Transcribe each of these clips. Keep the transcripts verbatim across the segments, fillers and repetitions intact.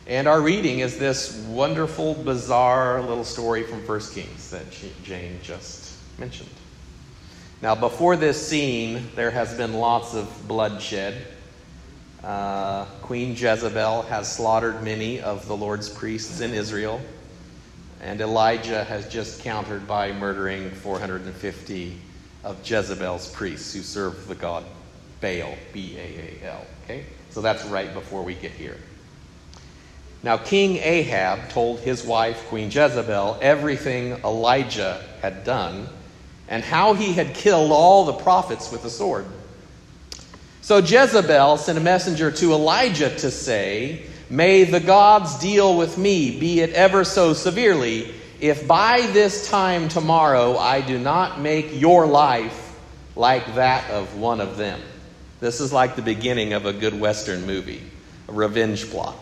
And our reading is this wonderful, bizarre little story from First Kings that Jane just mentioned. Now, before this scene, there has been lots of bloodshed. Uh, Queen Jezebel has slaughtered many of the Lord's priests in Israel. And Elijah has just countered by murdering four hundred fifty of Jezebel's priests who serve the god Baal, B A A L. Okay? So that's right before we get here. Now, King Ahab told his wife, Queen Jezebel, everything Elijah had done and how he had killed all the prophets with the sword. So Jezebel sent a messenger to Elijah to say, "May the gods deal with me, be it ever so severely, if by this time tomorrow I do not make your life like that of one of them." This is like the beginning of a good Western movie, a revenge plot.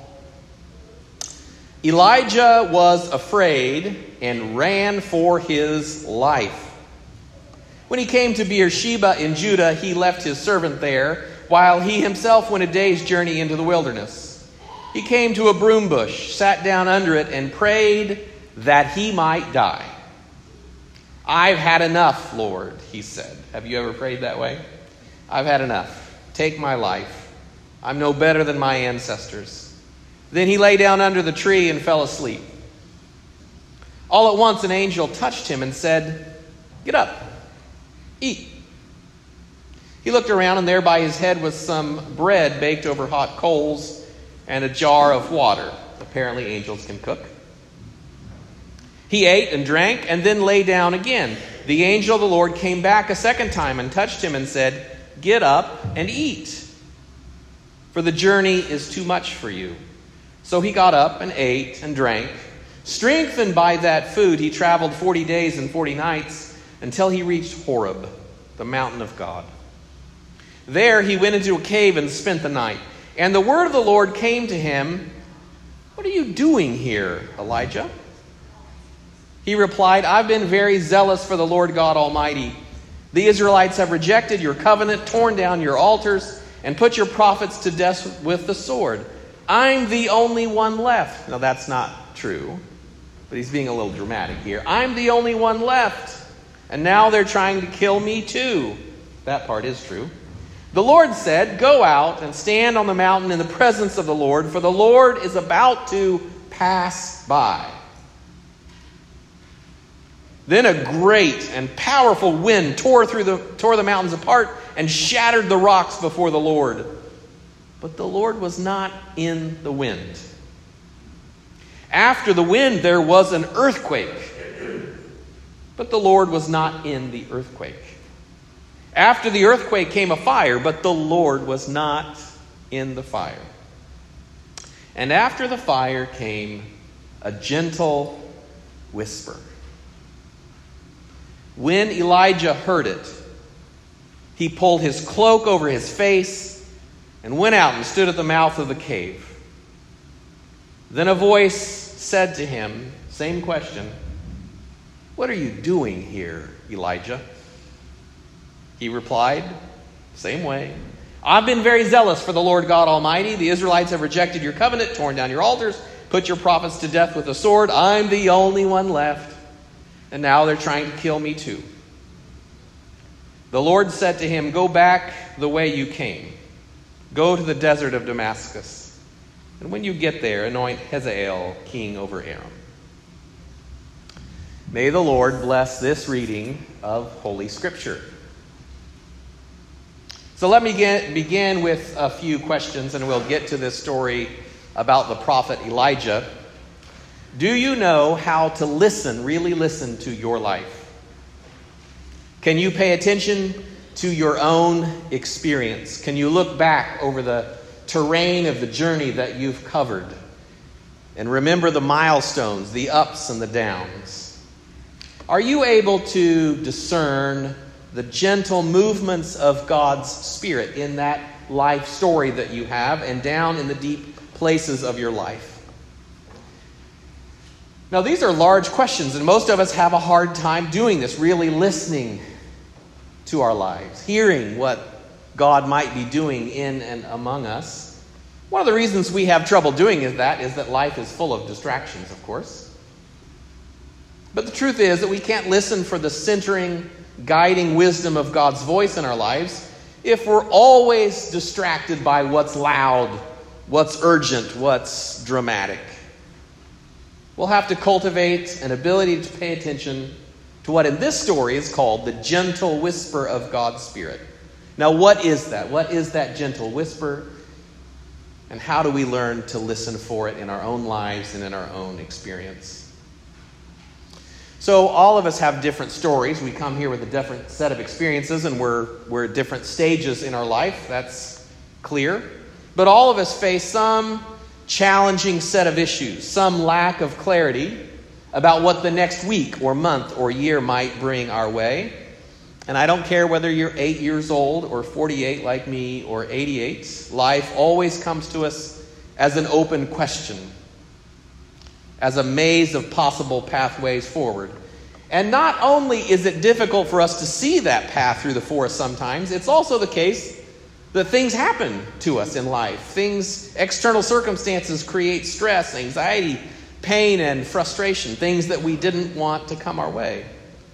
Elijah was afraid and ran for his life. When he came to Beersheba in Judah, he left his servant there, while he himself went a day's journey into the wilderness. He came to a broom bush, sat down under it, and prayed that he might die. "I've had enough, Lord," he said. Have you ever prayed that way? "I've had enough. Take my life. I'm no better than my ancestors." Then he lay down under the tree and fell asleep. All at once an angel touched him and said, "Get up, eat." He looked around, and there by his head was some bread baked over hot coals and a jar of water. Apparently angels can cook. He ate and drank and then lay down again. The angel of the Lord came back a second time and touched him and said, "Get up and eat, for the journey is too much for you." So he got up and ate and drank. Strengthened by that food, he traveled forty days and forty nights until he reached Horeb, the mountain of God. There he went into a cave and spent the night. And the word of the Lord came to him, "What are you doing here, Elijah?" He replied, "I've been very zealous for the Lord God Almighty. The Israelites have rejected your covenant, torn down your altars, and put your prophets to death with the sword. I'm the only one left." Now that's not true, but he's being a little dramatic here. "I'm the only one left, and now they're trying to kill me too." That part is true. The Lord said, "Go out and stand on the mountain in the presence of the Lord, for the Lord is about to pass by." Then a great and powerful wind tore through the tore the mountains apart and shattered the rocks before the Lord. But the Lord was not in the wind. After the wind there was an earthquake, but the Lord was not in the earthquake. After the earthquake came a fire, but the Lord was not in the fire. And after the fire came a gentle whisper. When Elijah heard it, he pulled his cloak over his face and went out and stood at the mouth of the cave. Then a voice said to him, same question, "What are you doing here, Elijah?" He replied, same way, "I've been very zealous for the Lord God Almighty. The Israelites have rejected your covenant, torn down your altars, put your prophets to death with a sword. I'm the only one left, and now they're trying to kill me too." The Lord said to him, "Go back the way you came. Go to the desert of Damascus, and when you get there, anoint Hazael king over Aram." May the Lord bless this reading of Holy Scripture. So let me get, begin with a few questions, and we'll get to this story about the prophet Elijah. Do you know how to listen, really listen to your life? Can you pay attention to your own experience? Can you look back over the terrain of the journey that you've covered and remember the milestones, the ups and the downs? Are you able to discern the gentle movements of God's Spirit in that life story that you have and down in the deep places of your life? Now, these are large questions, and most of us have a hard time doing this, really listening to our lives, hearing what God might be doing in and among us. One of the reasons we have trouble doing is that is that life is full of distractions, of course. But the truth is that we can't listen for the centering, guiding wisdom of God's voice in our lives if we're always distracted by what's loud, what's urgent, what's dramatic. We'll have to cultivate an ability to pay attention to what in this story is called the gentle whisper of God's Spirit. Now, what is that? What is that gentle whisper? And how do we learn to listen for it in our own lives and in our own experience? So all of us have different stories. We come here with a different set of experiences, and we're, we're at different stages in our life. That's clear. But all of us face some challenging set of issues, some lack of clarity about what the next week or month or year might bring our way. And I don't care whether you're eight years old or forty-eight like me or eighty-eight. Life always comes to us as an open question, as a maze of possible pathways forward. And not only is it difficult for us to see that path through the forest sometimes, it's also the case that things happen to us in life. Things, external circumstances create stress, anxiety, pain, and frustration, things that we didn't want to come our way.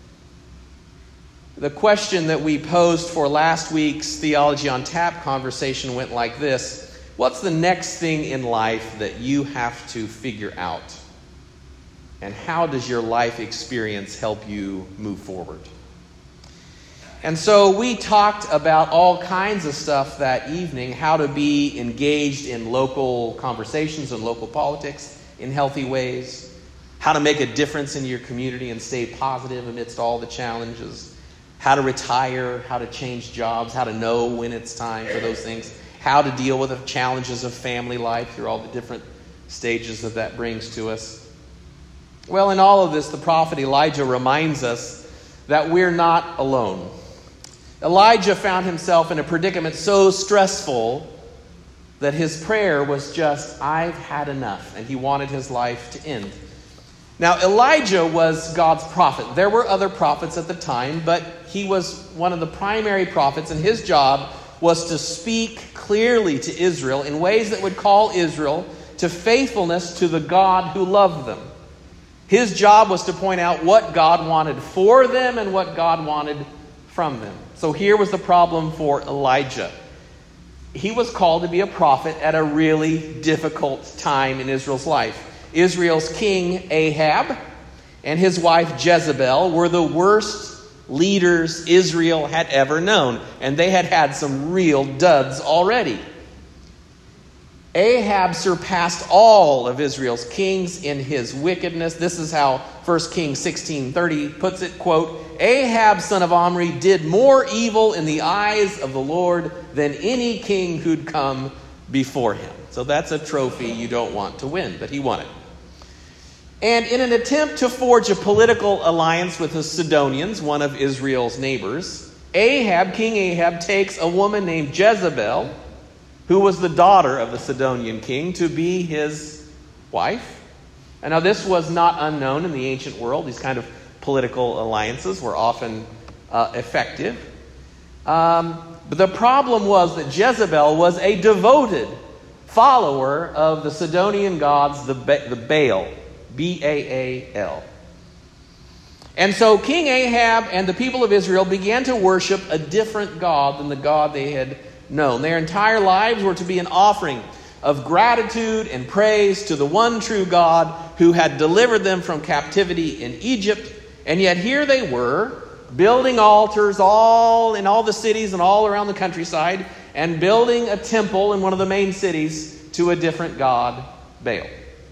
The question that we posed for last week's Theology on Tap conversation went like this: what's the next thing in life that you have to figure out? And how does your life experience help you move forward? And so we talked about all kinds of stuff that evening, how to be engaged in local conversations and local politics in healthy ways, how to make a difference in your community and stay positive amidst all the challenges, how to retire, how to change jobs, how to know when it's time for those things, how to deal with the challenges of family life through all the different stages that that brings to us. Well, in all of this, the prophet Elijah reminds us that we're not alone. Elijah found himself in a predicament so stressful that his prayer was just, I've had enough, and he wanted his life to end. Now, Elijah was God's prophet. There were other prophets at the time, but he was one of the primary prophets, and his job was to speak clearly to Israel in ways that would call Israel to faithfulness to the God who loved them. His job was to point out what God wanted for them and what God wanted from them. So here was the problem for Elijah. He was called to be a prophet at a really difficult time in Israel's life. Israel's king Ahab and his wife Jezebel were the worst leaders Israel had ever known, and they had had some real duds already. Ahab surpassed all of Israel's kings in his wickedness. This is how First Kings sixteen thirty puts it, quote, Ahab, son of Omri, did more evil in the eyes of the Lord than any king who'd come before him. So that's a trophy you don't want to win, but he won it. And in an attempt to forge a political alliance with the Sidonians, one of Israel's neighbors, Ahab, King Ahab, takes a woman named Jezebel, who was the daughter of the Sidonian king, to be his wife. And now this was not unknown in the ancient world. These kind of political alliances were often uh, effective. Um, but the problem was that Jezebel was a devoted follower of the Sidonian gods, the, ba- the Baal, B A A L. And so King Ahab and the people of Israel began to worship a different god than the God they had known. Their entire lives were to be an offering of gratitude and praise to the one true God who had delivered them from captivity in Egypt. And yet here they were, building altars all in all the cities and all around the countryside, and building a temple in one of the main cities to a different god, Baal.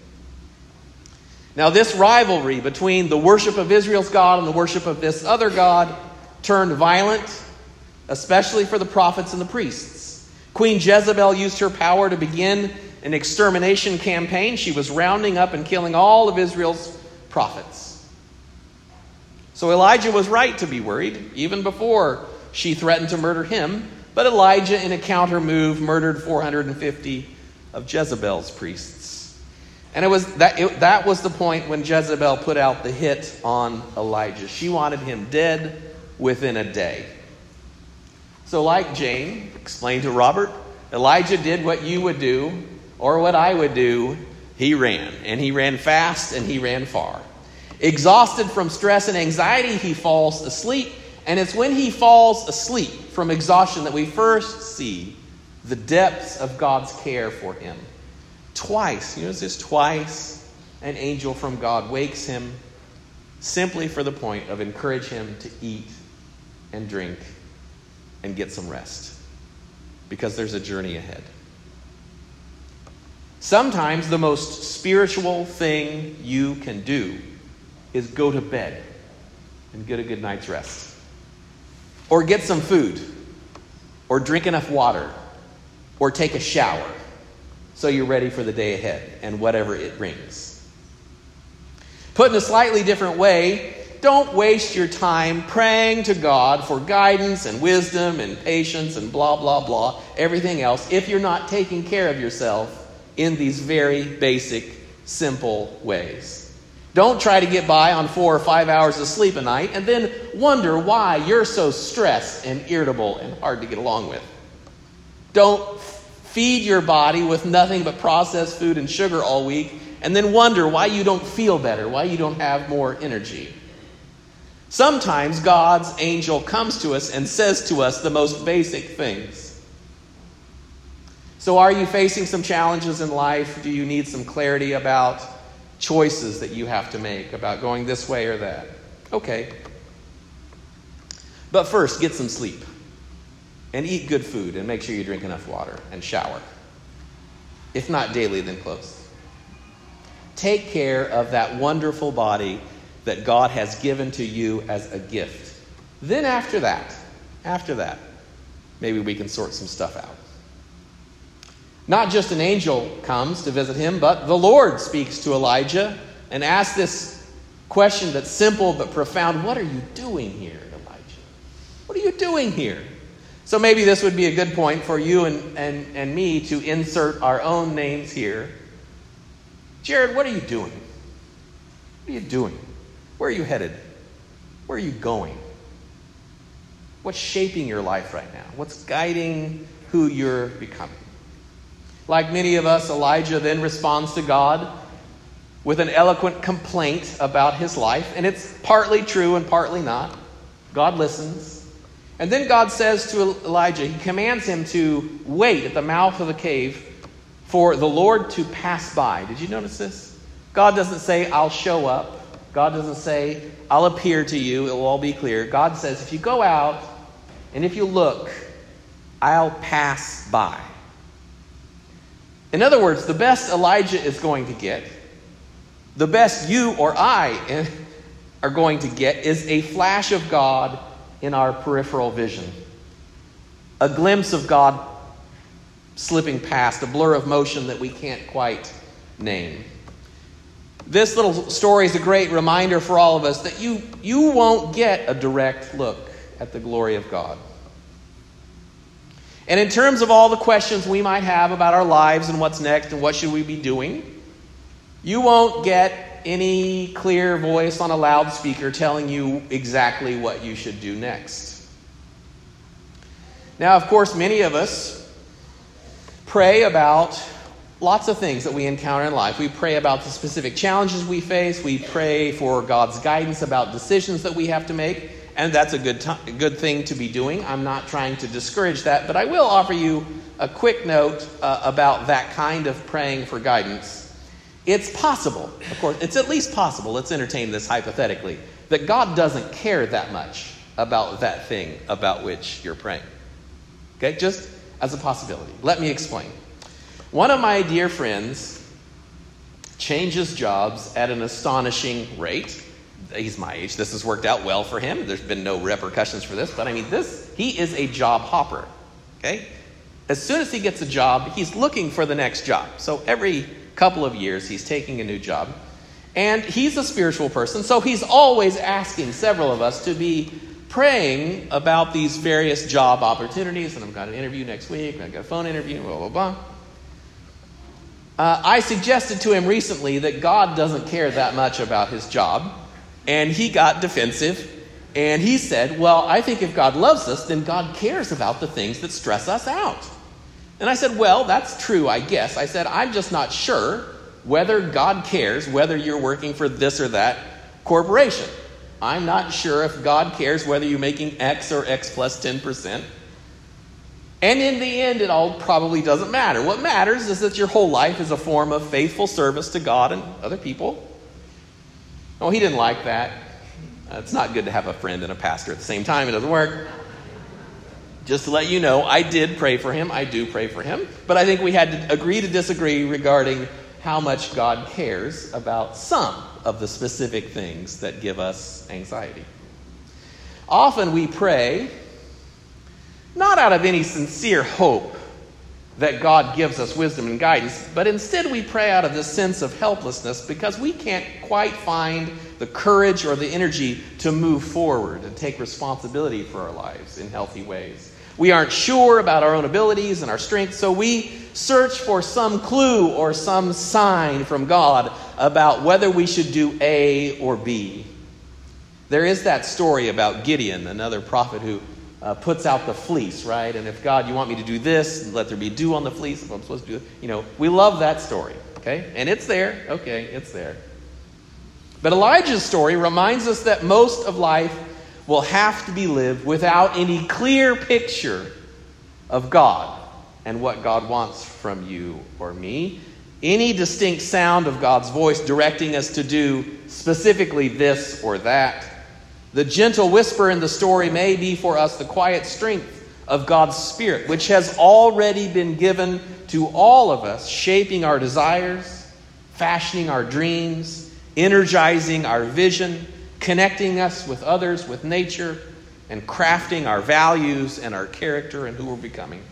Now this rivalry between the worship of Israel's God and the worship of this other god turned violent, especially for the prophets and the priests. Queen Jezebel used her power to begin an extermination campaign. She was rounding up and killing all of Israel's prophets. So Elijah was right to be worried, even before she threatened to murder him. But Elijah, in a counter move, murdered four hundred fifty of Jezebel's priests. And it was that it, that was the point when Jezebel put out the hit on Elijah. She wanted him dead within a day. So like Jane explained to Robert, Elijah did what you would do Or what I would do, he ran. And he ran fast and he ran far. Exhausted from stress and anxiety, he falls asleep. And it's when he falls asleep from exhaustion that we first see the depths of God's care for him. Twice, you notice this, twice an angel from God wakes him simply for the point of encourage him to eat and drink and get some rest, because there's a journey ahead. Sometimes the most spiritual thing you can do is go to bed and get a good night's rest. Or get some food. Or drink enough water. Or take a shower so you're ready for the day ahead and whatever it brings. Put in a slightly different way, don't waste your time praying to God for guidance and wisdom and patience and blah, blah, blah, everything else, if you're not taking care of yourself in these very basic, simple ways. Don't try to get by on four or five hours of sleep a night and then wonder why you're so stressed and irritable and hard to get along with. Don't feed your body with nothing but processed food and sugar all week and then wonder why you don't feel better, why you don't have more energy. Sometimes God's angel comes to us and says to us the most basic things. So are you facing some challenges in life? Do you need some clarity about choices that you have to make about going this way or that? Okay. But first, get some sleep. And eat good food and make sure you drink enough water and shower. If not daily, then close. Take care of that wonderful body that God has given to you as a gift. Then after that, after that, maybe we can sort some stuff out. Not just an angel comes to visit him, but the Lord speaks to Elijah and asks this question that's simple but profound. What are you doing here, Elijah? What are you doing here? So maybe this would be a good point for you and, and, and me to insert our own names here. Jared, what are you doing? What are you doing? Where are you headed? Where are you going? What's shaping your life right now? What's guiding who you're becoming? Like many of us, Elijah then responds to God with an eloquent complaint about his life. And it's partly true and partly not. God listens. And then God says to Elijah, he commands him to wait at the mouth of the cave for the Lord to pass by. Did you notice this? God doesn't say, I'll show up. God doesn't say, I'll appear to you. It will all be clear. God says, if you go out and if you look, I'll pass by. In other words, the best Elijah is going to get, the best you or I are going to get, is a flash of God in our peripheral vision. A glimpse of God slipping past, a blur of motion that we can't quite name. This little story is a great reminder for all of us that you, you won't get a direct look at the glory of God. And in terms of all the questions we might have about our lives and what's next and what should we be doing, you won't get any clear voice on a loudspeaker telling you exactly what you should do next. Now, of course, many of us pray about lots of things that we encounter in life. We pray about the specific challenges we face. We pray for God's guidance about decisions that we have to make. And that's a good t- good thing to be doing. I'm not trying to discourage that, but I will offer you a quick note uh, about that kind of praying for guidance. It's possible, of course, it's at least possible, let's entertain this hypothetically, that God doesn't care that much about that thing about which you're praying. Okay, just as a possibility. Let me explain. One of my dear friends changes jobs at an astonishing rate. He's my age. This has worked out well for him. There's been no repercussions for this. But I mean, this, he is a job hopper. Okay? As soon as he gets a job, he's looking for the next job. So every couple of years, he's taking a new job. And he's a spiritual person. So he's always asking several of us to be praying about these various job opportunities. And I've got an interview next week. And I've got a phone interview, blah, blah, blah. Uh, I suggested to him recently that God doesn't care that much about his job. And he got defensive, and he said, well, I think if God loves us, then God cares about the things that stress us out. And I said, well, that's true, I guess. I said, I'm just not sure whether God cares whether you're working for this or that corporation. I'm not sure if God cares whether you're making X or X plus ten percent. And in the end, it all probably doesn't matter. What matters is that your whole life is a form of faithful service to God and other people. Oh, he didn't like that. Uh, it's not good to have a friend and a pastor at the same time. It doesn't work. Just to let you know, I did pray for him. I do pray for him. But I think we had to agree to disagree regarding how much God cares about some of the specific things that give us anxiety. Often we pray not out of any sincere hope that God gives us wisdom and guidance, but instead we pray out of this sense of helplessness because we can't quite find the courage or the energy to move forward and take responsibility for our lives in healthy ways. We aren't sure about our own abilities and our strengths, so we search for some clue or some sign from God about whether we should do A or B. There is that story about Gideon, another prophet who Uh, puts out the fleece, right? And if God, you want me to do this, let there be dew on the fleece, if I'm supposed to do it. You know, we love that story, okay? And it's there. Okay, it's there. But Elijah's story reminds us that most of life will have to be lived without any clear picture of God and what God wants from you or me. Any distinct sound of God's voice directing us to do specifically this or that. The gentle whisper in the story may be for us the quiet strength of God's Spirit, which has already been given to all of us, shaping our desires, fashioning our dreams, energizing our vision, connecting us with others, with nature, and crafting our values and our character and who we're becoming.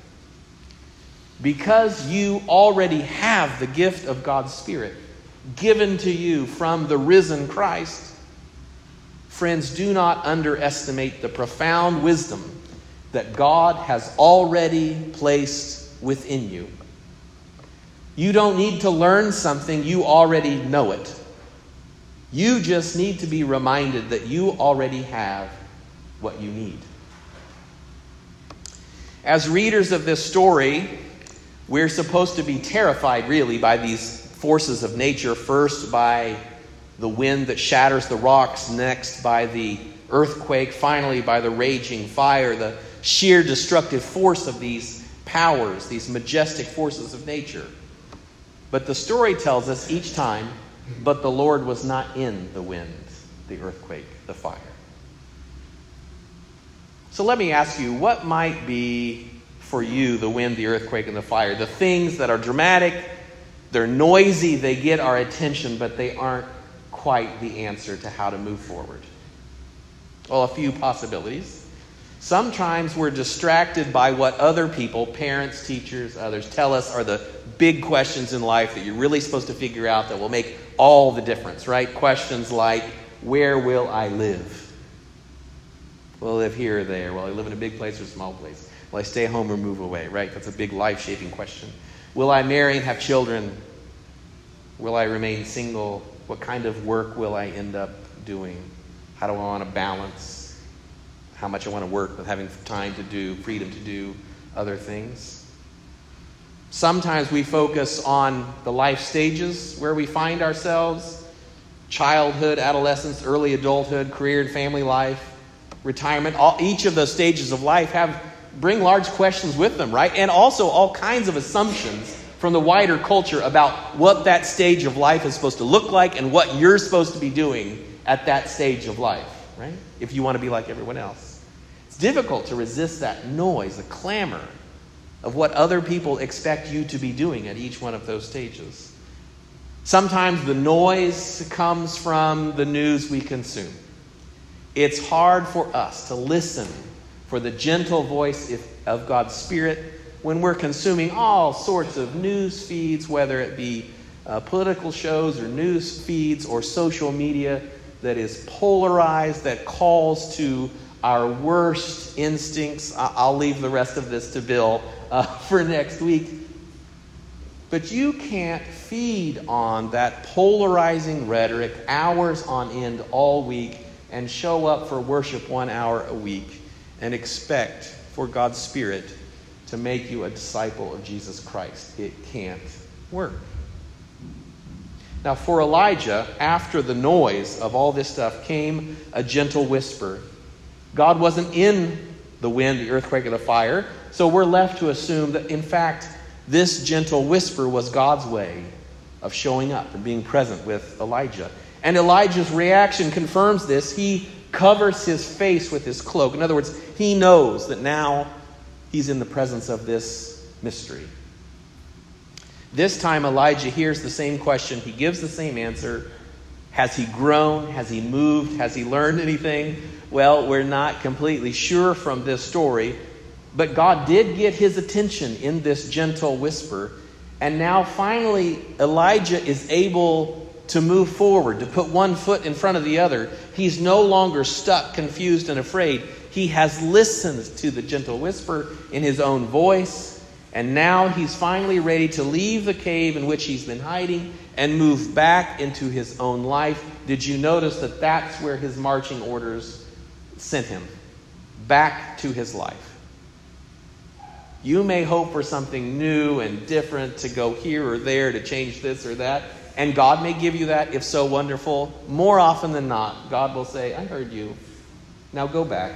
Because you already have the gift of God's Spirit given to you from the risen Christ, friends, do not underestimate the profound wisdom that God has already placed within you. You don't need to learn something, you already know it. You just need to be reminded that you already have what you need. As readers of this story, we're supposed to be terrified, really, by these forces of nature. First, by the wind that shatters the rocks, next by the earthquake, finally by the raging fire, the sheer destructive force of these powers, these majestic forces of nature. But the story tells us each time, but the Lord was not in the wind, the earthquake, the fire. So let me ask you, what might be for you the wind, the earthquake, and the fire? The things that are dramatic, they're noisy, they get our attention, but they aren't quite the answer to how to move forward. Well, a few possibilities. Sometimes we're distracted by what other people, parents, teachers, others, tell us are the big questions in life that you're really supposed to figure out that will make all the difference, right? Questions like, where will I live? Will I live here or there? Will I live in a big place or a small place? Will I stay home or move away, right? That's a big life-shaping question. Will I marry and have children? Will I remain single? What kind of work will I end up doing? How do I want to balance how much I want to work with having time to do, freedom to do other things? Sometimes we focus on the life stages where we find ourselves: childhood, adolescence, early adulthood, career and family life, retirement. All, each of those stages of life have bring large questions with them, right? And also all kinds of assumptions from the wider culture about what that stage of life is supposed to look like and what you're supposed to be doing at that stage of life, right? If you want to be like everyone else. It's difficult to resist that noise, the clamor of what other people expect you to be doing at each one of those stages. Sometimes the noise comes from the news we consume. It's hard for us to listen for the gentle voice of God's Spirit when we're consuming all sorts of news feeds, whether it be uh, political shows or news feeds or social media that is polarized, that calls to our worst instincts. I'll leave the rest of this to Bill uh, for next week. But you can't feed on that polarizing rhetoric hours on end all week and show up for worship one hour a week and expect for God's Spirit to make you a disciple of Jesus Christ. It can't work. Now, for Elijah, after the noise of all this stuff came a gentle whisper. God wasn't in the wind, the earthquake, or the fire, so we're left to assume that, in fact, this gentle whisper was God's way of showing up and being present with Elijah. And Elijah's reaction confirms this. He covers his face with his cloak. In other words, he knows that now he's in the presence of this mystery. This time Elijah hears the same question. He gives the same answer. Has he grown? Has he moved? Has he learned anything? Well, we're not completely sure from this story, but God did get his attention in this gentle whisper. And now finally Elijah is able to move forward, to put one foot in front of the other. He's no longer stuck, confused, and afraid. He has listened to the gentle whisper in his own voice. And now he's finally ready to leave the cave in which he's been hiding and move back into his own life. Did you notice that that's where his marching orders sent him? Back to his life. You may hope for something new and different to go here or there, to change this or that. And God may give you that, if so, wonderful. More often than not, God will say, I heard you. Now go back.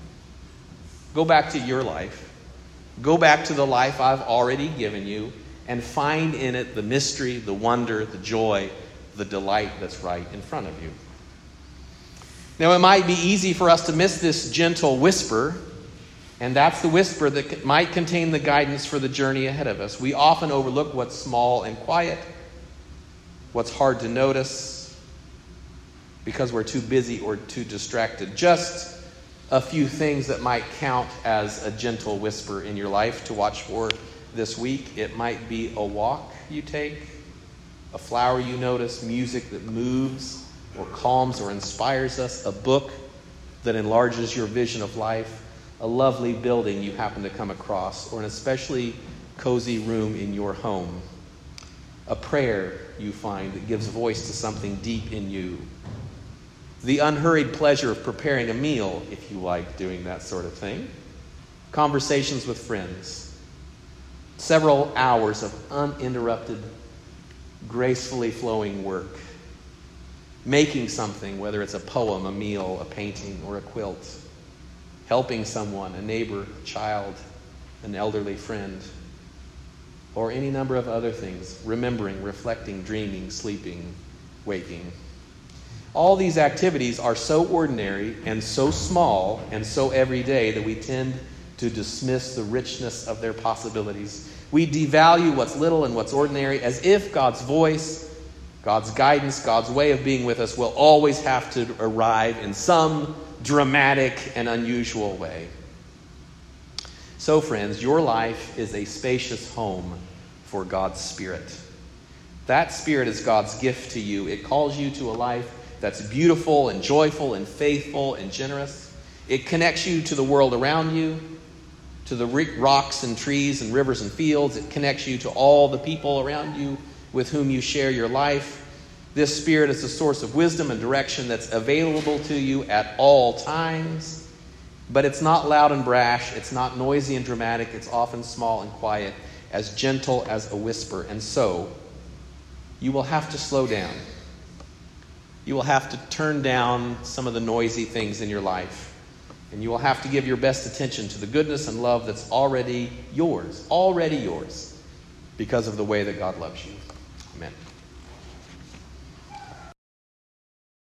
Go back to your life. Go back to the life I've already given you and find in it the mystery, the wonder, the joy, the delight that's right in front of you. Now, it might be easy for us to miss this gentle whisper, and that's the whisper that might contain the guidance for the journey ahead of us. We often overlook what's small and quiet, what's hard to notice, because we're too busy or too distracted. Just a few things that might count as a gentle whisper in your life to watch for this week. It might be a walk you take, a flower you notice, music that moves or calms or inspires us, a book that enlarges your vision of life, a lovely building you happen to come across, or an especially cozy room in your home, a prayer you find that gives voice to something deep in you, the unhurried pleasure of preparing a meal, if you like doing that sort of thing, conversations with friends, several hours of uninterrupted, gracefully flowing work, making something, whether it's a poem, a meal, a painting, or a quilt, helping someone, a neighbor, a child, an elderly friend, or any number of other things, remembering, reflecting, dreaming, sleeping, waking. All these activities are so ordinary and so small and so everyday that we tend to dismiss the richness of their possibilities. We devalue what's little and what's ordinary as if God's voice, God's guidance, God's way of being with us will always have to arrive in some dramatic and unusual way. So, friends, your life is a spacious home for God's Spirit. That Spirit is God's gift to you. It calls you to a life that's beautiful and joyful and faithful and generous. It connects you to the world around you, to the rocks and trees and rivers and fields. It connects you to all the people around you with whom you share your life. This Spirit is a source of wisdom and direction that's available to you at all times. But it's not loud and brash. It's not noisy and dramatic. It's often small and quiet, as gentle as a whisper. And so, you will have to slow down. You will have to turn down some of the noisy things in your life. And you will have to give your best attention to the goodness and love that's already yours, already yours, because of the way that God loves you.